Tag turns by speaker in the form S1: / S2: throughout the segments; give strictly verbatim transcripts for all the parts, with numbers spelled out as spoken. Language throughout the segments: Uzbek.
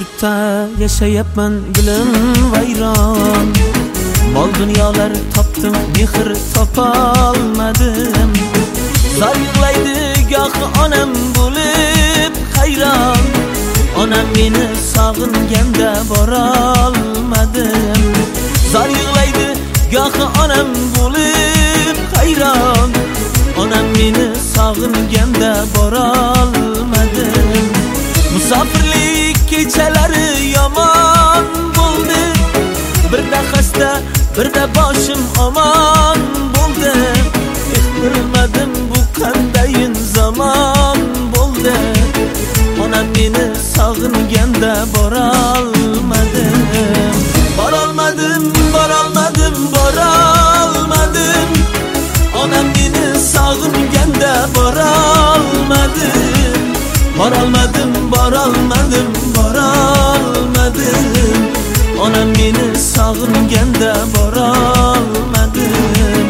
S1: yurtda yashayapman dilim vayron. Mol dunyolar topdim, mehr topolmadim. Zor yig'laydi gohi onam bo'lib hayron. Onam meni sog'inganda borolmadim. Zor yig'laydi gohi onam bo'lib hayron. Onam meni sog'inganda borolmadim. Musofirlik kechalari yomon bo'ldi. Birda xasta, birda boshim omon bo'ldi. Bilmadim bu qandayin zamon bo'ldi. Onam meni sog'inganda borolmadim. Borolmadim, borolmadim, borolmadim. Onam meni sog'inganda borolmadim. Borolmadim, borolmadim, borolmadim. Onam meni sog'inganda borolmadim.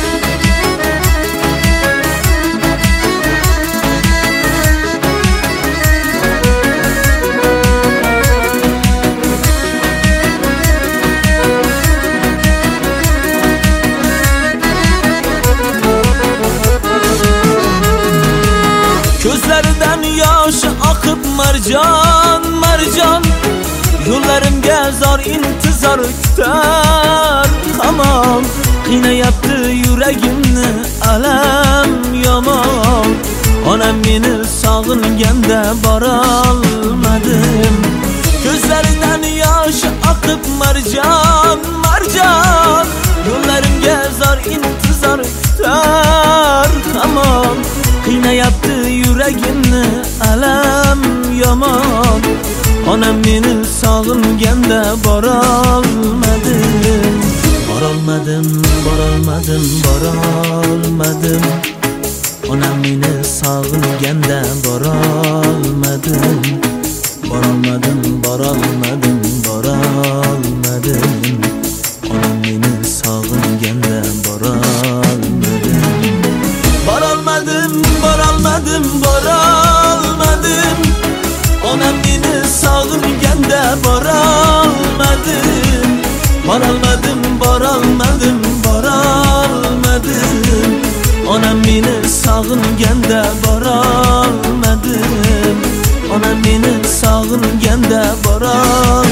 S1: Ko'zlaridan yosh oqib marjon, marjon. Yo'llarimga zor intizor kutar hamon. Qiynayapti yuragimni alam yomon. Onam meni sog'inganda borolmadim. Ko'zlaridan yosh oqib marjon, marjon. Yo'llarimga zor intizor kutar hamon. Qiynayapti yuragimni alam yomon. Onam meni sog'inganda borolmadim. Borolmadim, borolmadim, borolmadim. Onam meni sog'inganda borolmadim. Borolmadim, borolmadim, borolmadim. Onam meni sog'inganda borolmadim. Borolmadim, borolmadim, borolmadim. Onam meni sog'inganda borolmadim. Borolmadim, borolmadim, borolmadim. Onam meni sog'inganda borolmadim. Onam meni sog'inganda borolmadim.